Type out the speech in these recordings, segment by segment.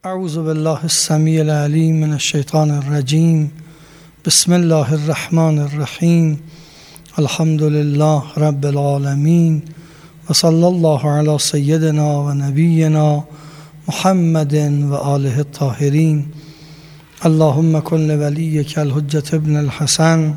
اعوذ بالله السمیع العلیم من الشیطان الرجیم. بسم الله الرحمن الرحیم. الحمد لله رب العالمین و صلی الله علی سیدنا و نبینا محمد و آله الطاهرین. اللهم کن ولیک الحجة ابن الحسن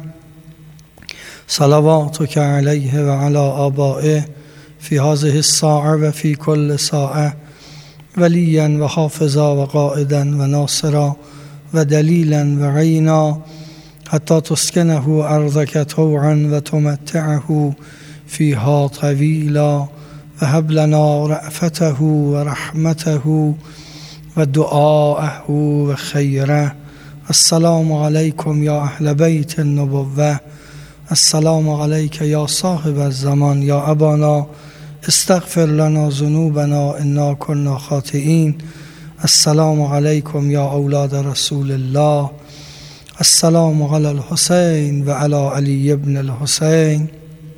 صلواتک علیه و علی آبائه فی هذه الساعة و فی کل ساعة ولیا و حافظا و قائدا و ناصرا و دلیلا و عینا حتی تسکنه ارضک طوعا و تمتعه فیها طویلا و هب لنا رأفته و رحمته و دعاءه و خیره. السلام علیکم یا اهل بیت النبوة. السلام علیک یا صاحب الزمان یا ابانا استغفر لنا ذنوبنا انا كنا خاطئین. السلام علیکم یا اولاد رسول الله. السلام علی الحسین و علی علی ابن الحسین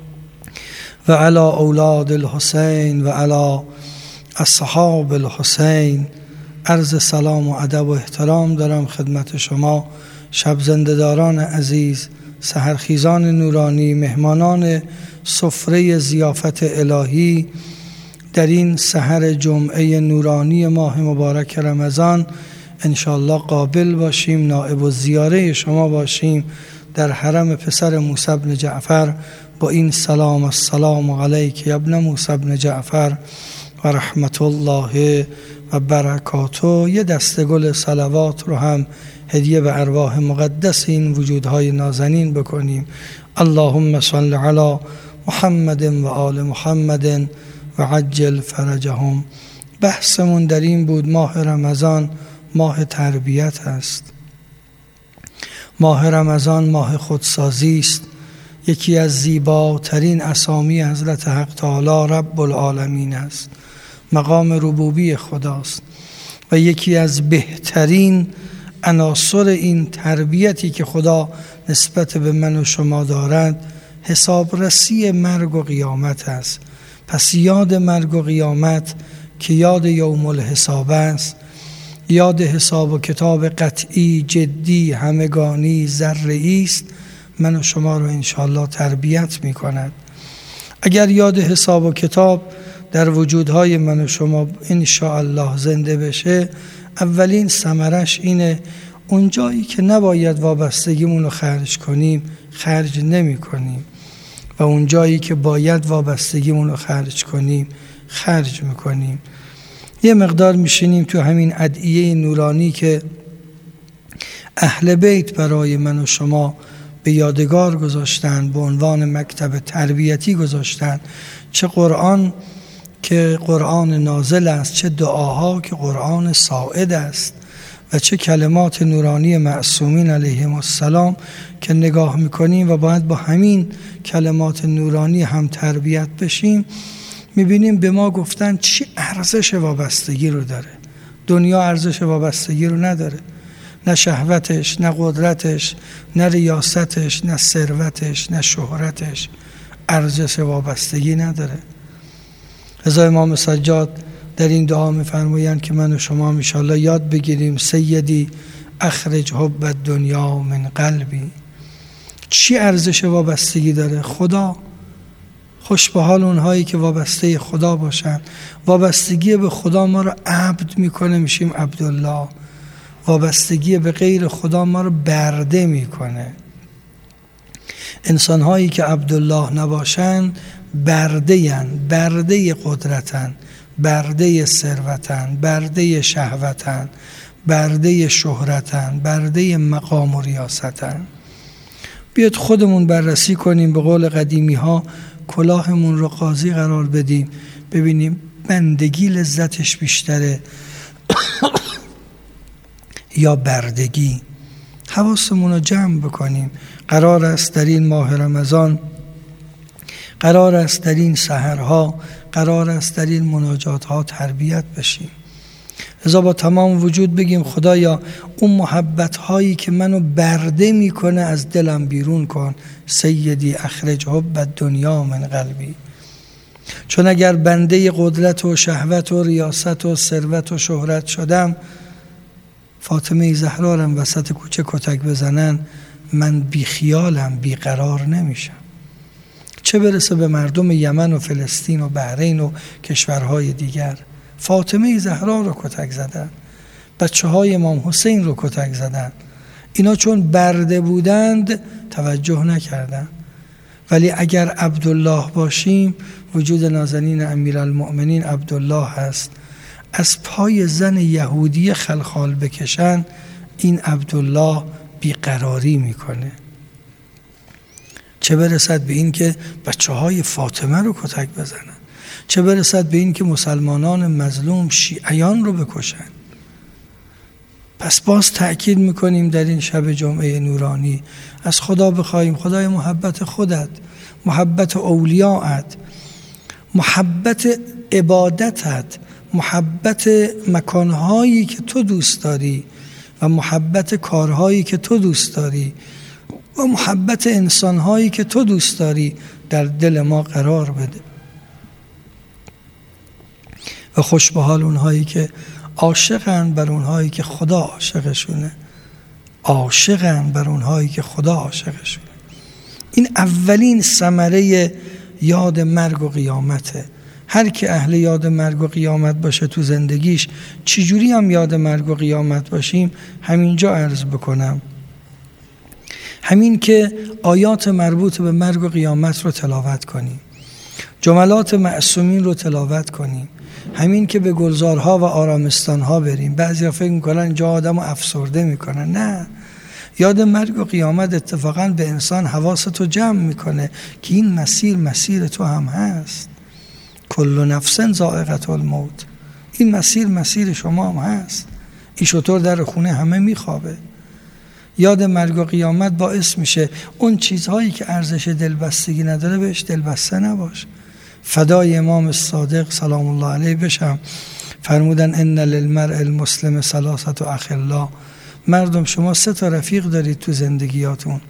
و علی اولاد الحسین و علی اصحاب الحسین. عرض سلام و ادب و احترام دارم خدمت شما شب زنده‌داران عزیز، سحرخیزان نورانی، مهمانان سفره ضیافت الهی در این سحر جمعه نورانی ماه مبارک رمضان. انشاءالله قابل باشیم نائب الزیاره شما باشیم در حرم پسر موسی بن جعفر با این سلام: السلام علیک یا ابن موسی بن جعفر و رحمت الله و برکاته. یه دسته گل صلوات رو هم هدیه به ارواح مقدس این وجودهای نازنین بکنیم. اللهم صل علی محمد و آل محمد و عجل فرجهم. بحثمون در این بود ماه رمضان ماه تربیت است. ماه رمضان ماه خودسازی است. یکی از زیباترین اسامی حضرت حق تعالی رب العالمین است. مقام ربوبی خداست و یکی از بهترین عناصر این تربیتی که خدا نسبت به من و شما دارد حسابرسی مرگ و قیامت است. پس یاد مرگ و قیامت که یاد یوم الحساب است، یاد حساب و کتاب قطعی، جدی، همگانی، ذره‌ای است، من و شما رو انشاءالله تربیت می کند. اگر یاد حساب و کتاب در وجودهای من و شما انشاءالله زنده بشه، اولین ثمرش اینه اون جایی که نباید وابستگیمون رو خرج کنیم خرج نمی کنیم و اون جایی که باید وابستگیمون رو خرج کنیم خرج میکنیم. یه مقدار میشینیم تو همین ادعیه نورانی که اهل بیت برای من و شما به یادگار گذاشتن، به عنوان مکتب تربیتی گذاشتن. چه قرآن که قرآن نازل است، چه دعاها که قرآن صاعد است و چه کلمات نورانی معصومین علیهم السلام که نگاه میکنیم و باید با همین کلمات نورانی هم تربیت بشیم. میبینیم به ما گفتن چی ارزش وابستگی رو داره. دنیا ارزش وابستگی رو نداره، نه شهوتش، نه قدرتش، نه ریاستش، نه ثروتش، نه شهرتش ارزش وابستگی نداره. لذا امام سجاد در این دعا میفرمایند که من و شما انشاءالله یاد بگیریم: سیدی اخرج حب الدنیا من قلبی. چی ارزش وابستگی داره؟ خدا. خوش به حال اونهایی که وابسته خدا باشن. وابستگی به خدا ما رو عبد میکنه، میشیم عبدالله. وابستگی به غیر خدا ما رو برده میکنه. انسانهایی که عبدالله نباشن برده قدرتن، برده ثروتن، برده شهوتن، برده شهرتن، برده مقام و ریاستن. بیاد خودمون بررسی کنیم، به قول قدیمی ها کلاهمون رو قاضی قرار بدیم، ببینیم بندگی لذتش بیشتره یا بردگی. حواسمون رو جمع بکنیم. قرار است در این ماه رمضان، قرار است در این سحرها، قرار است در این مناجات ها تربیت بشیم. لذا با تمام وجود بگیم خدایا اون محبت هایی که منو برده میکنه از دلم بیرون کن. سیدی اخرج حب الدنیا من قلبی. چون اگر بنده قدرت و شهوت و ریاست و ثروت و شهرت شدم فاطمه زهرا رو وسط کوچه کتک بزنن من بی خیالم، بی قرار نمیشم. چه برسه به مردم یمن و فلسطین و بحرین و کشورهای دیگر. فاطمه زهرا رو کتک زدن، بچه‌های امام حسین رو کتک زدن. اینا چون برده بودند توجه نکردن. ولی اگر عبدالله باشیم، وجود نازنین امیرالمؤمنین عبدالله هست، از پای زن یهودی خلخال بکشن، این عبدالله بیقراری میکنه. چه برسد به این که بچه‌های فاطمه رو کتک بزنن، چه برسد به این که مسلمانان مظلوم شیعیان رو بکشن. پس باز تأکید میکنیم در این شب جمعه نورانی از خدا بخواهیم خدای محبت خودت، محبت اولیاءت، محبت عبادتت، محبت مکانهایی که تو دوست داری و محبت کارهایی که تو دوست داری و محبت انسانهایی که تو دوست داری در دل ما قرار بده و خوش به حال اونهایی که عاشقن بر اونهایی که خدا عاشقشونه، عاشقن بر اونهایی که خدا عاشقشونه. این اولین ثمره یاد مرگ و قیامته. هر که اهل یاد مرگ و قیامت باشه تو زندگیش، چجوری هم یاد مرگ و قیامت باشیم؟ همینجا عرض بکنم، همین که آیات مربوط به مرگ و قیامت رو تلاوت کنیم، جملات معصومین رو تلاوت کنیم، همین که به گلزارها و آرامستانها بریم. بعضیا فکر میکنن اینجا آدم رو افسرده میکنن. نه، یاد مرگ و قیامت اتفاقا به انسان حواستو جمع میکنه که این مسیر تو هم هست. کل نفس ذائقة الموت، این مسیر شما هم هست. این شطور در خونه همه میخوابه. یاد مرگ و قیامت باعث میشه اون چیزهایی که ارزش دلبستگی نداره بهش دلبسته نباش. فدای امام صادق سلام الله علیه بشم، فرمودن ان للمرء المسلم ثلاثه اخلا. مردم شما 3 رفیق دارید تو زندگیاتون.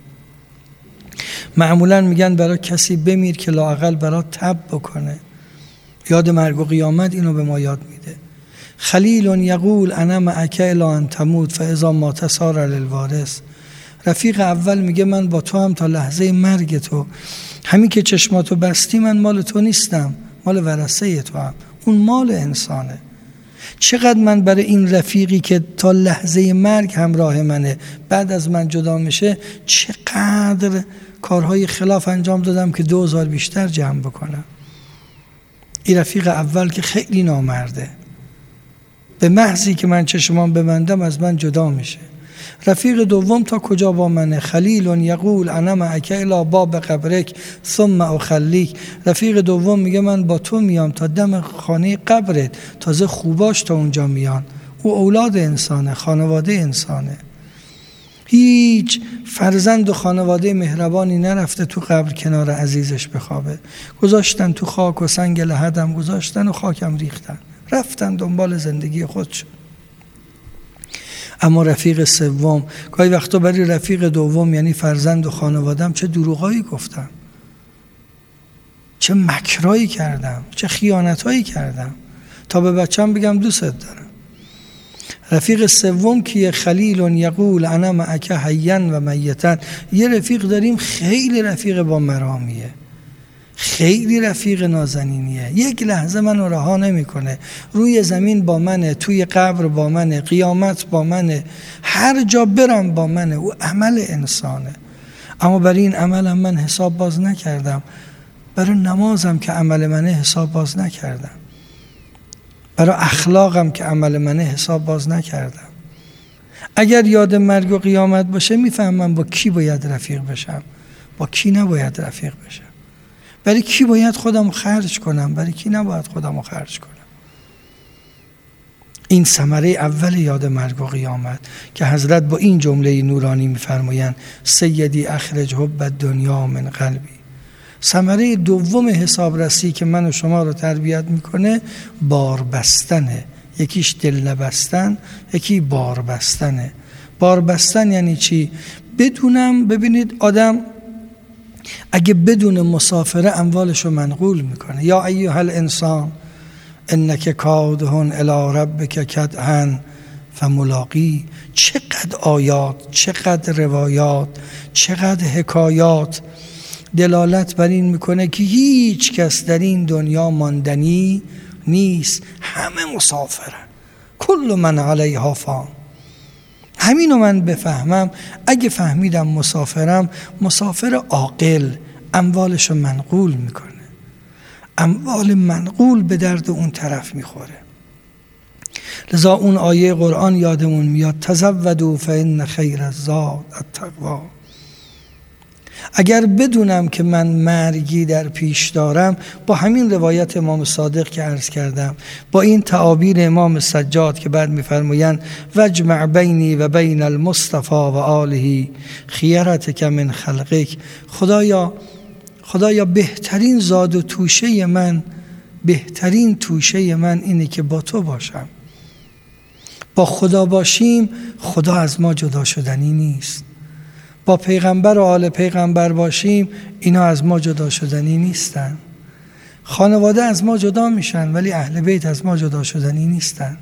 معمولا میگن برای کسی بمیر که لااقل برای تب بکنه. یاد مرگ و قیامت اینو به ما یاد میده. خلیل یقول انا معک الی ان تموت فاذا مات صار للوارث. رفیق اول میگه من با تو هم تا لحظه مرگ تو. همین که چشماتو بستی من مال تو نیستم، مال ورثه تو هم. اون مال انسانه. چقدر من برای این رفیقی که تا لحظه مرگ همراه منه، بعد از من جدا میشه، چقدر کارهای خلاف انجام دادم که 2000 بیشتر جمع بکنم. این رفیق اول که خیلی نامرده، به محضی که من چشمان ببندم از من جدا میشه. رفیق دوم تا کجا با منه؟ خلیل یقول انا معک الی باب قبرک ثم اخلیک. رفیق دوم میگه من با تو میام تا دم خانه قبرت، تازه خوباش تا اونجا میان. او اولاد انسانه، خانواده انسانه. هیچ فرزند و خانواده مهربانی نرفته تو قبر کنار عزیزش بخوابه. گذاشتن تو خاک و سنگ لحدم گذاشتن و خاکم ریختن، رفتن دنبال زندگی خودشون. اما رفیق سوم، گاهی وقتا برای رفیق دوم یعنی فرزند و خانوادم چه دروغایی گفتم، چه مکرایی کردم، چه خیانتایی کردم تا به بچم بگم دوست دارم. رفیق سوم که خلیل یقول انا معک حیا و میتا. یه رفیق داریم خیلی رفیق با مرامیه، خیلی رفیق نازنینیه، یک لحظه منو رها نمیکنه، روی زمین با منه، توی قبر با منه، قیامت با منه، هر جا برم با منه. او عمل انسانه. اما برای این عملم من حساب باز نکردم، برای نمازم که عمل منه حساب باز نکردم، برای اخلاقم که عمل منه حساب باز نکردم. اگر یاد مرگ و قیامت باشه میفهمم با کی باید رفیق بشم، با کی نباید رفیق بشم، برای کی باید خودم خرج کنم، برای کی نباید خودم خرج کنم. این ثمره اول یاد مرگ و قیامت که حضرت با این جمله نورانی میفرمایند سیدی اخرج حب الدنیا من قلبی. ثمره دوم حسابرسی که من و شما رو تربیت میکنه بار بستنه. یکیش دل نبستن، یکی بار بستنه. بار بستن یعنی چی؟ بدونم، ببینید آدم اگه بدون مسافره اموالشو منقول میکنه. یا ایها الانسان انک کادح الی ربک کدحا و ملاقی. چقدر آیات، چقدر روایات، چقدر حکایات دلالت بر این میکنه که هیچ کس در این دنیا ماندنی نیست، همه مسافرن. کل من علیها فان. همینو من بفهمم، اگه فهمیدم مسافرم، مسافر عاقل اموالشو منقول میکنه، اموال منقول به درد اون طرف میخوره. لذا اون آیه قرآن یادمون میاد تزودوا فإن خیر الزاد التقوی. اگر بدونم که من مرگی در پیش دارم، با همین روایت امام صادق که عرض کردم، با این تعابیر امام سجاد که بعد میفرمایند وجمع بینی و بین المصطفى و آله خیرتک من خلقک، خدایا بهترین زاد و توشه من، بهترین توشه من اینه که با تو باشم. با خدا باشیم، خدا از ما جدا شدنی نیست. با پیغمبر و آل پیغمبر باشیم، اینا از ما جدا شدنی نیستن. خانواده از ما جدا میشن ولی اهل بیت از ما جدا شدنی نیستن.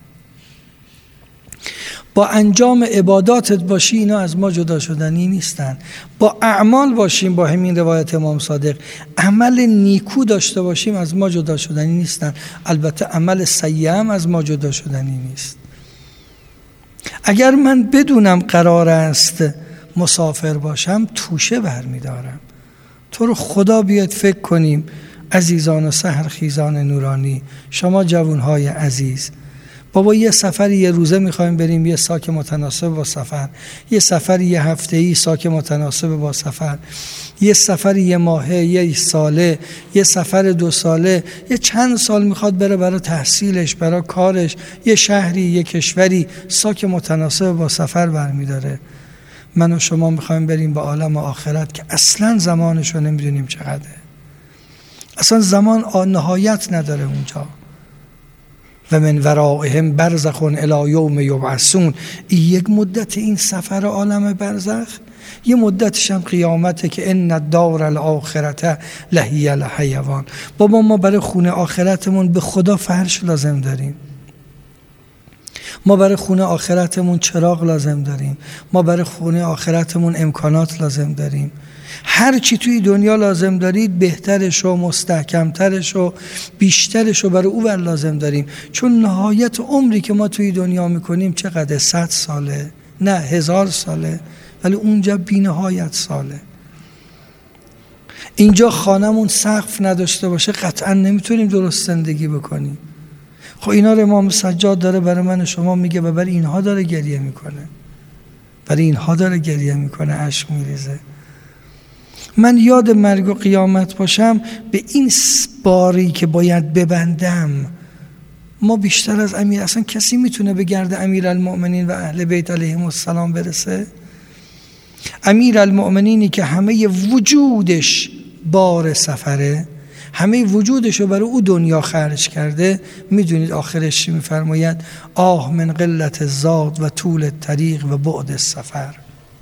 با انجام عباداتت باشی، اینا از ما جدا شدنی نیستن. با اعمال باشیم، با همین روایت امام صادق عمل نیکو داشته باشیم، از ما جدا شدنی نیستن. البته عمل سیئ هم از ما جدا شدنی نیست. اگر من بدونم قرار است مسافر باشم، توشه برمیدارم. تو رو خدا بیاد فکر کنیم عزیزان و سحرخیزان نورانی، شما جوانهای عزیز، بابا یه سفری یه روزه میخوایم بریم، یه ساک متناسب با سفر، یه سفری یه هفته‌ای ساک متناسب با سفر، یه سفری یه ماهه، یه ساله، یه سفر 2 ساله، یه چند سال میخواد بره برای تحصیلش، برای کارش، یه شهری، یه کشوری، ساک متناسب با سفر برمیداره. من و شما میخوایم بریم به عالم اخرت که اصلا زمانشو نمیدونیم چقدره، اصلا زمان نهایت نداره اونجا. و من ورائهم برزخ الی یوم یبعثون. این یک مدت این سفر عالم برزخ، یه مدتش هم قیامته که ان الدار الاخرته لهی الحیوان. بابا ما برای خونه آخرتمون به خدا فرش لازم داریم، ما برای خونه آخرتمون چراغ لازم داریم، ما برای خونه آخرتمون امکانات لازم داریم. هر چی توی دنیا لازم دارید بهترش و مستحکمترش و بیشترش رو برای او لازم داریم. چون نهایت عمری که ما توی دنیا میکنیم چقدر؟ 100 ساله، نه 1000 ساله، ولی اونجا بی نهایت ساله. اینجا خانمون سقف نداشته باشه قطعا نمیتونیم درست زندگی بکنیم. خب اینا رو امام سجاد داره برای من و شما میگه و برای اینها داره گریه میکنه، برای اینها داره گریه میکنه، اشک میریزه. من یاد مرگ و قیامت باشم، به این باری که باید ببندم. ما بیشتر از امیر، اصلا کسی میتونه به گرد امیرالمؤمنین و اهل بیت علیهم السلام برسه؟ امیرالمؤمنینی که همه وجودش بار سفره، همه وجودش رو برای او دنیا خرج کرده، میدونید آخرش چی میفرماید؟ آه من قلت الزاد و طول الطریق و بعد السفر.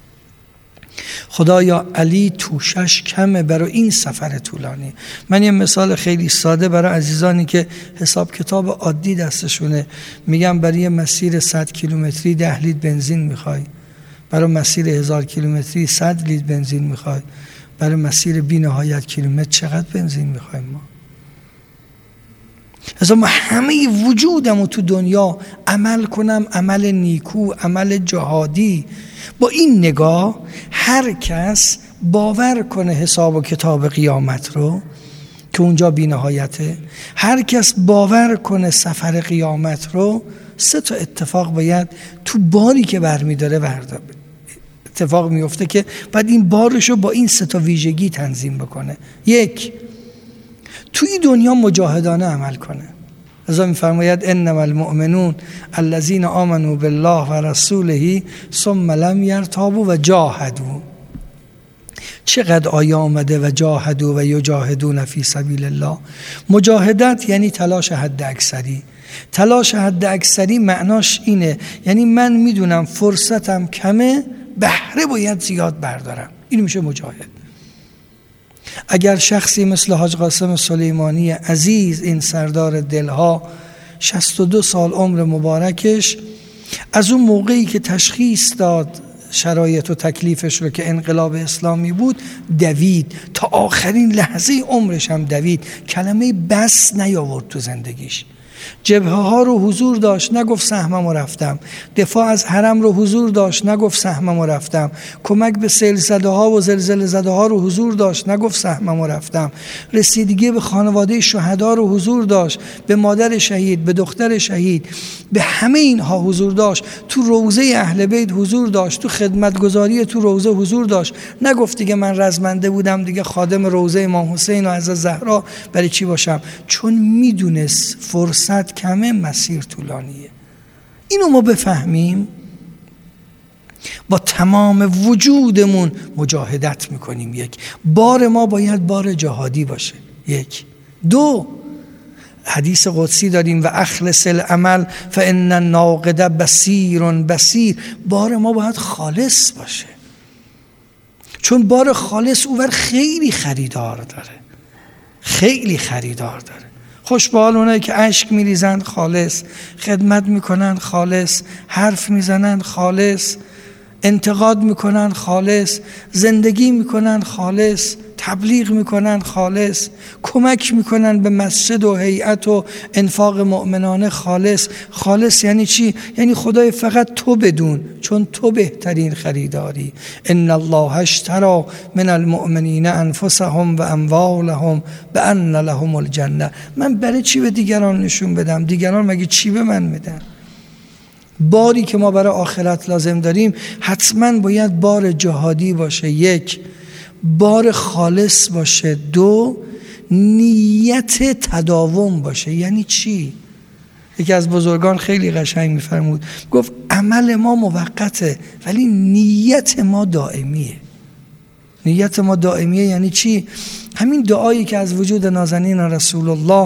خدایا علی توشش کمه برای این سفر طولانی. من یه مثال خیلی ساده برای عزیزانی که حساب کتاب عادی دستشونه میگم، برای یه مسیر 100 کیلومتری 10 لیتر بنزین میخوای، برای مسیر 1000 کیلومتری 100 لیتر بنزین میخوای، برای مسیر بی نهایت کیلومتر چقدر بنزین میخوایم ما؟ لذا ما همه وجودمو تو دنیا عمل کنم، عمل نیکو، عمل جهادی. با این نگاه هر کس باور کنه حساب و کتاب قیامت رو که اونجا بی نهایته، هر کس باور کنه سفر قیامت رو، 3 تا اتفاق باید تو باری که برمیداره اتفاق میفته که بعد این بارش رو با این 3 تا ویژگی تنظیم بکنه. 1، توی دنیا مجاهدانه عمل کنه. ازا میفرماید انما المؤمنون الذين آمنوا بالله و رسوله ثم لم يرتابوا و جاهدوا. چقدر آیه آمده و جاهدوا و یجاهدون فی سبیل الله. مجاهدت یعنی تلاش حد اکثری. تلاش حد اکثری معناش اینه، یعنی من میدونم فرصتم کمه، بهره باید زیاد بردارم. این میشه مجاهد. اگر شخصی مثل حاج قاسم سلیمانی عزیز، این سردار دلها، 62 سال عمر مبارکش، از اون موقعی که تشخیص داد شرایط و تکلیفش رو که انقلاب اسلامی بود دوید، تا آخرین لحظه عمرش هم دوید، کلمه بس نیاورد تو زندگیش. جبهه ها رو حضور داشت، نگفت سهمم و رفتم. دفاع از حرم رو حضور داشت، نگفت سهمم و رفتم. کمک به سیل زده ها و زلزله زده ها رو حضور داشت، نگفت سهمم و رفتم. رسیدگی به خانواده شهدا رو حضور داشت، به مادر شهید، به دختر شهید، به همه اینها حضور داشت. تو روضه اهل بیت حضور داشت، تو خدمتگزاری تو روضه حضور داشت. نگفت دیگه من رزمنده بودم دیگه خادم روضه امام حسین و از زهرا برای چی باشم، چون میدونست فرصت کمه، مسیر طولانیه. اینو ما بفهمیم، با تمام وجودمون مجاهدت میکنیم. یک، بار ما باید بار جهادی باشه. یک. دو، حدیث قدسی داریم و اخلص العمل فان الناقد بصیر. بار ما باید خالص باشه، چون بار خالص اوور خیلی خریدار داره، خیلی خریدار داره. خوش به حال اونایی که اشک میریزن خالص، خدمت میکنن خالص، حرف میزنن خالص، انتقاد میکنن خالص، زندگی میکنن خالص، تبلیغ میکنن خالص، کمک میکنن به مسجد و هیئت و انفاق مؤمنانه خالص. خالص یعنی چی؟ یعنی خدای فقط تو بدون، چون تو بهترین خریداری. ان الله اشتری من المؤمنین انفسهم و اموالهم بان لهم الجنه. من برای چی به دیگران نشون بدم؟ دیگران مگه چی به من میدن؟ باری که ما برای آخرت لازم داریم حتما باید بار جهادی باشه. یک، بار خالص باشه. دو، نیت تداوم باشه. یعنی چی؟ یکی از بزرگان خیلی قشنگ میفرمود، گفت عمل ما موقته ولی نیت ما دائمیه. نیت ما دائمیه یعنی چی؟ همین دعایی که از وجود نازنین رسول الله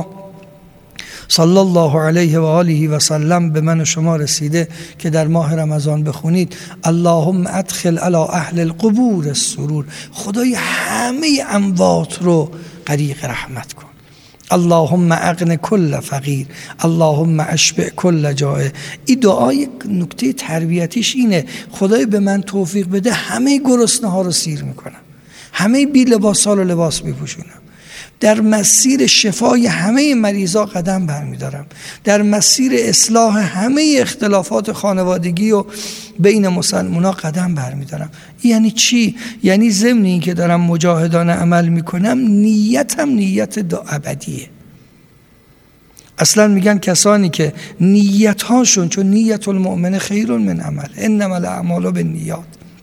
صلی الله علیه و آله و سلم به من و شما رسیده که در ماه رمضان بخونید: اللهم ادخل علی اهل القبور السرور. خدای همه اموات رو غریق رحمت کن. اللهم اغن کل فقیر، اللهم اشبع کل جائع. این دعای نکته تربیتیش اینه: خدای به من توفیق بده همه گرسنه ها رو سیر میکنم، همه بی لباس ها رو لباس میپوشونم، در مسیر شفای همه مریضا قدم برمیدارم، در مسیر اصلاح همه اختلافات خانوادگی و بین مسلمونا قدم برمیدارم. یعنی چی؟ یعنی ضمن این که دارم مجاهدانه عمل میکنم، نیتم نیت ابدیه. اصلا میگن کسانی که نیتهاشون، چون نیت المؤمن خیر من عمل انما الاعمال بالنیات،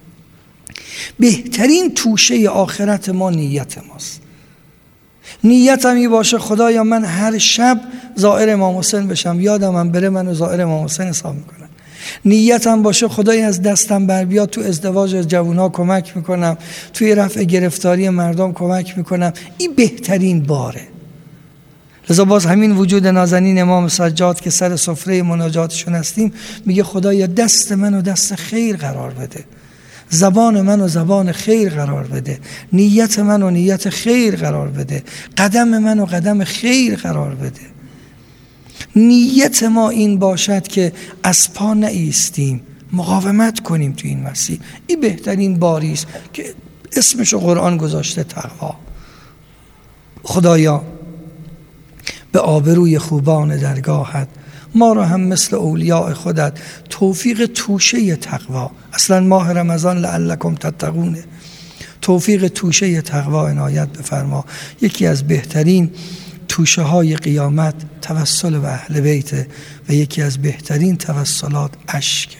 بهترین توشه آخرت ما نیت ماست. نیتم این باشه خدایا من هر شب زائر امام حسین بشم، یادم هم بره منو زائر امام حسین حساب میکنن. نیتم باشه خدای از دستم بر بیاد تو ازدواج جوونا کمک میکنم، توی رفع گرفتاری مردم کمک میکنم. این بهترین باره. لذا باز همین وجود نازنین امام سجاد که سر سفره مناجاتشون هستیم میگه خدایا دست منو دست خیر قرار بده، زبان منو زبان خیر قرار بده، نیت منو نیت خیر قرار بده، قدم منو قدم خیر قرار بده. نیت ما این باشد که از پا نایستیم، مقاومت کنیم تو این مسیر. این بهترین باری است که اسمشو قرآن گذاشته تقوا. خدایا به آبروی خوبان درگاهت ما را هم مثل اولیاء خودت توفیق توشه تقوا، اصلا ماه رمضان لعلکم تتقون، توفیق توشه تقوا عنایت بفرما. یکی از بهترین توشه های قیامت توسل به اهل بیت و یکی از بهترین توسلات اشک.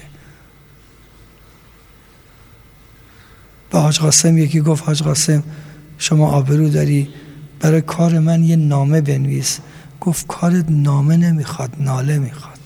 به حاج قاسم یکی گفت حاج قاسم شما آبرو داری، برای کار من یه نامه بنویس. گفت کارت نامه نمیخواد، ناله میخواد.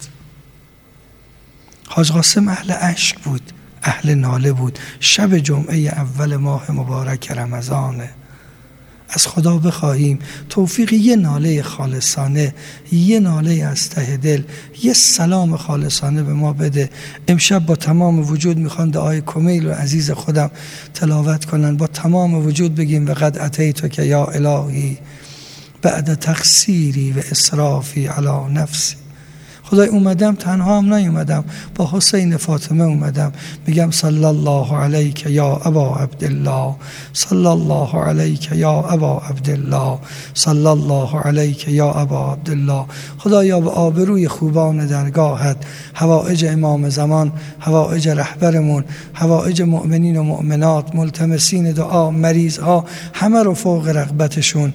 حاج قاسم اهل اشک بود، اهل ناله بود. شب جمعه اول ماه مبارک رمضانه. از خدا بخواهیم توفیق یه ناله خالصانه، یه ناله از ته دل، یه سلام خالصانه به ما بده. امشب با تمام وجود میخوان دعای کمیل و عزیز خودم تلاوت کنن، با تمام وجود بگیم وقد اتیتک یا الهی بعد تقصیری و اسرافی علی نفسی. خدای اومدم تنها هم نیومدم، با حسین فاطمه اومدم، میگم صلی الله علیک یا ابا عبدالله، صلی الله علیک یا ابا عبدالله، صلی الله علیک یا ابا عبدالله. خدایا به آبروی خوبان درگاهت حوائج امام زمان، حوائج رهبرمون، حوائج مؤمنین و مؤمنات، ملتمسین دعا، مریض ها، همه رو فوق رغبتشون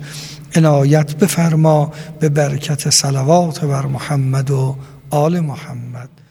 عنایت بفرما به برکت صلوات بر محمد و آل محمد.